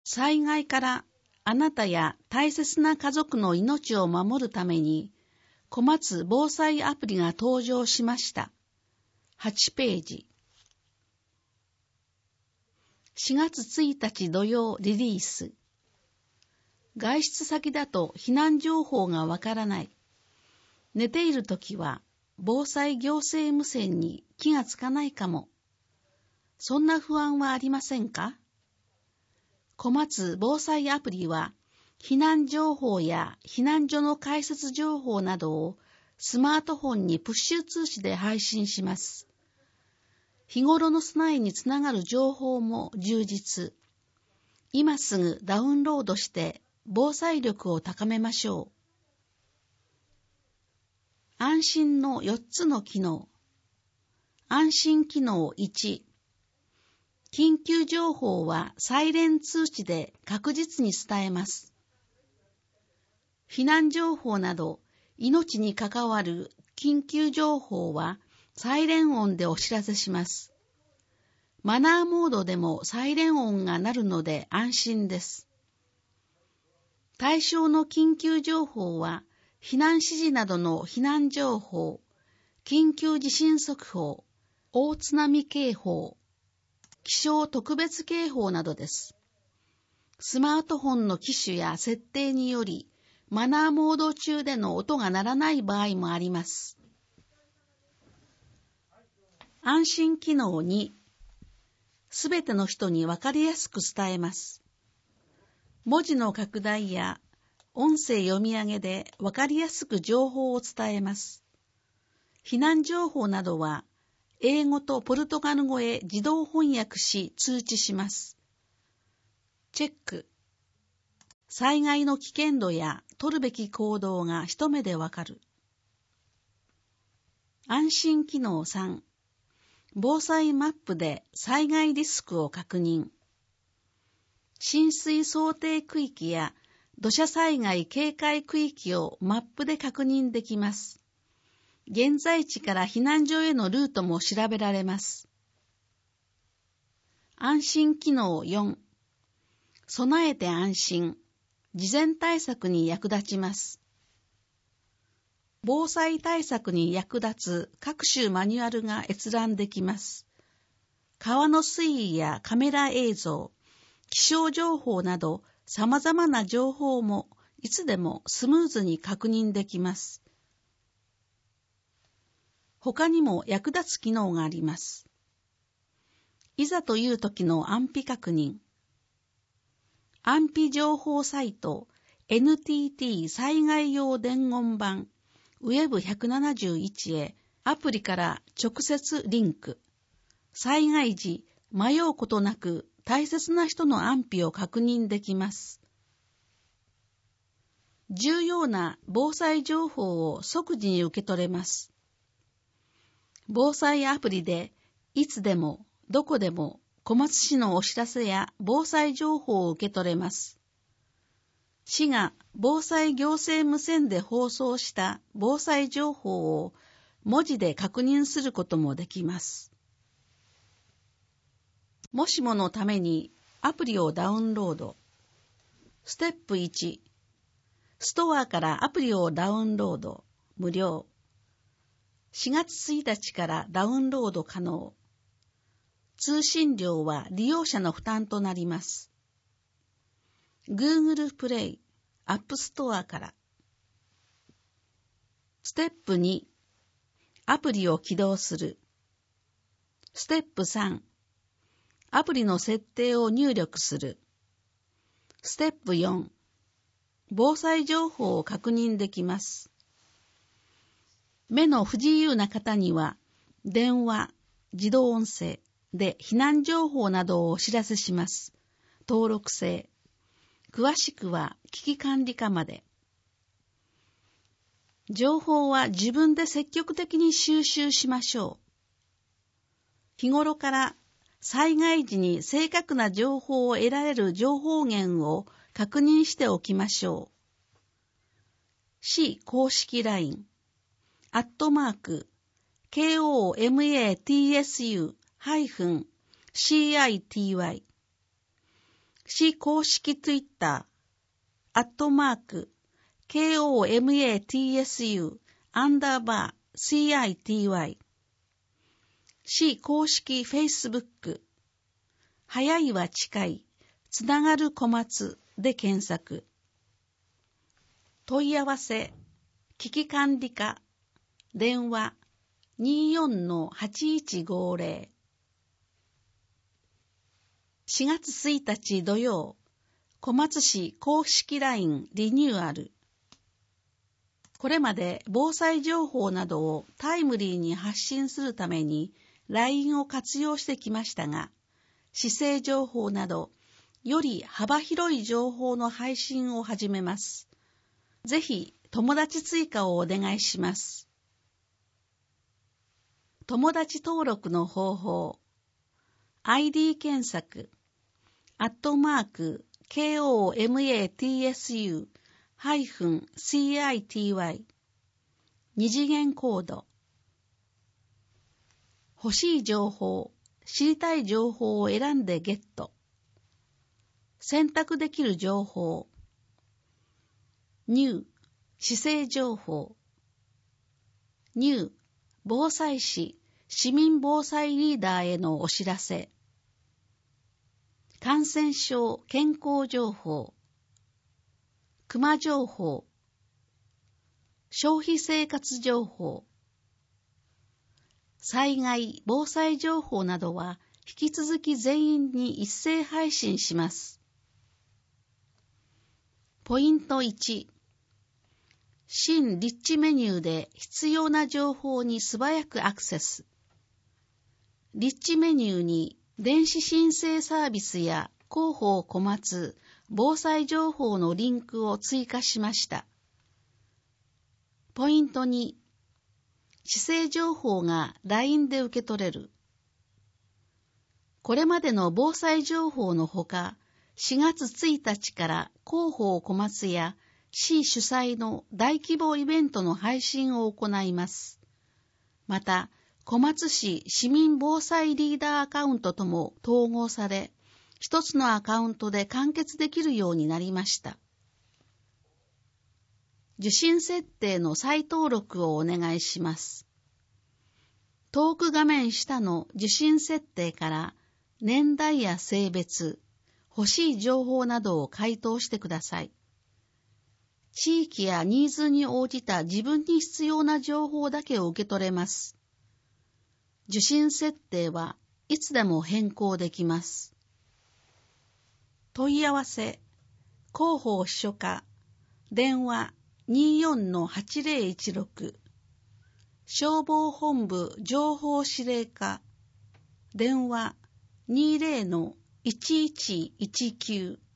災害からあなたや大切な家族の命を守るために、小松防災アプリが登場しました。8ページ。4月1日土曜リリース。外出先だと避難情報がわからない。寝ているときは防災行政無線に気がつかないかも。そんな不安はありませんか？小松防災アプリは避難情報や避難所の開設情報などをスマートフォンにプッシュ通知で配信します。日頃の備えにつながる情報も充実。今すぐダウンロードして防災力を高めましょう。安心の4つの機能。安心機能1。緊急情報はサイレン通知で確実に伝えます。避難情報など命に関わる緊急情報はサイレン音でお知らせします。マナーモードでもサイレン音が鳴るので安心です。対象の緊急情報は避難指示などの避難情報、緊急地震速報、大津波警報、気象特別警報などです。スマートフォンの機種や設定により、マナーモード中での音が鳴らない場合もあります。安心機能2。すべての人にわかりやすく伝えます。文字の拡大や音声読み上げでわかりやすく情報を伝えます。避難情報などは、英語とポルトガル語へ自動翻訳し通知します。チェック。災害の危険度や取るべき行動が一目でわかる。安心機能3。防災マップで災害リスクを確認。浸水想定区域や土砂災害警戒区域をマップで確認できます。現在地から避難所へのルートも調べられます。安心機能4。備えて安心。事前対策に役立ちます。防災対策に役立つ各種マニュアルが閲覧できます。川の水位やカメラ映像、気象情報など様々な情報もいつでもスムーズに確認できます。他にも役立つ機能があります。いざという時の安否確認。安否情報サイト NTT 災害用伝言板ウェブ171へアプリから直接リンク。災害時迷うことなく大切な人の安否を確認できます。重要な防災情報を即時に受け取れます。防災アプリでいつでもどこでも小松市のお知らせや防災情報を受け取れます。市が防災行政無線で放送した防災情報を文字で確認することもできます。もしものためにアプリをダウンロード。ステップ1。ストアからアプリをダウンロード。無料。4月1日からダウンロード可能。通信料は利用者の負担となります。Google プレイ、App Store から。ステップ2、アプリを起動する。ステップ3、アプリの設定を入力する。ステップ4、防災情報を確認できます。目の不自由な方には、電話、自動音声で避難情報などをお知らせします。登録制。詳しくは危機管理課まで。情報は自分で積極的に収集しましょう。日頃から災害時に正確な情報を得られる情報源を確認しておきましょう。市公式 LINE @KOMATSU-CITY 市公式ツイッター、@KOMATSU_CITY、市公式フェイスブック、早いは近い、つながる小松で検索。問い合わせ、危機管理課、電話 24-8150。4月1日土曜、小松市公式 LINE リニューアル。これまで防災情報などをタイムリーに発信するために LINE を活用してきましたが、市政情報などより幅広い情報の配信を始めます。ぜひ友達追加をお願いします。友達登録の方法、ID 検索、@KOMATSU-CITY、二次元コード。欲しい情報、知りたい情報を選んでゲット。選択できる情報。ニュー、市政情報。ニュー、防災士、市民防災リーダーへのお知らせ。感染症健康情報、熊情報、消費生活情報、災害防災情報などは引き続き全員に一斉配信します。ポイント1、新リッチメニューで必要な情報に素早くアクセス。リッチメニューに電子申請サービスや広報小松、防災情報のリンクを追加しました。ポイント2、市政情報が LINE で受け取れる。これまでの防災情報のほか、4月1日から広報小松や市主催の大規模イベントの配信を行います。また、小松市市民防災リーダーアカウントとも統合され、一つのアカウントで完結できるようになりました。受信設定の再登録をお願いします。トーク画面下の受信設定から年代や性別、欲しい情報などを回答してください。地域やニーズに応じた自分に必要な情報だけを受け取れます。受信設定はいつでも変更できます。問い合わせ、広報秘書課、電話 24-8016、消防本部情報司令課、電話 20-1119